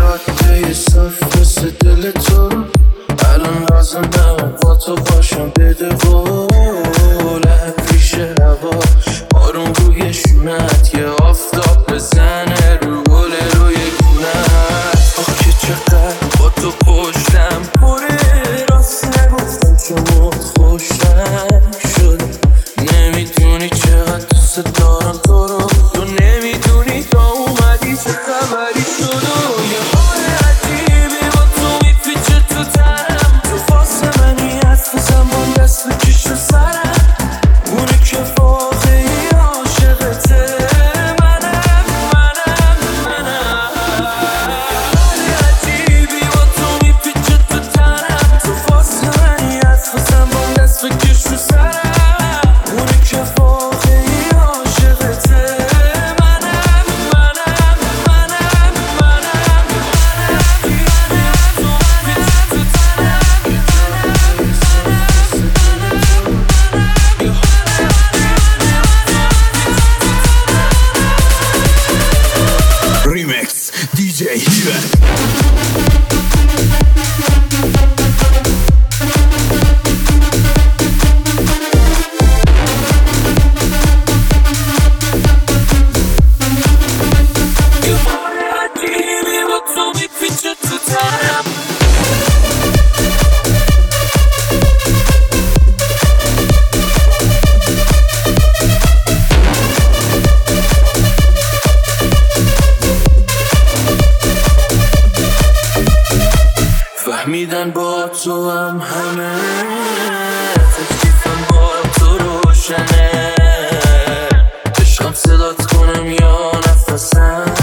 جاده صاف مثل دل تو، الان لازم نمه با تو باشم بده قول. پیش هوا بارون روی شونت، یه آفتاب بزنه رو گل روی گونت. آخ که چقدر با تو پشتم پره، راست نگفتم چون خوشم شد. نمیدونی چقدر دوست دارم تو رو، تو نمیدونی تا اومدی چه خبری شد. و یه حال عجیبی با تو میپیچه تو تنم، تو واسه منی حرف زمان دست بکش تو سرم. اونی که واقعی عاشقته منم. حال عجیبی با تو میپیچه تو تنم، تو واسه منی حرف زمان دست بکش تو سرم. اونی که واقعی عاشقته Remix DJ Hiver. فهمیدن با تو هم همه، تکلیفم با تو روشنه. عشقم صدات کنم یا نفسم،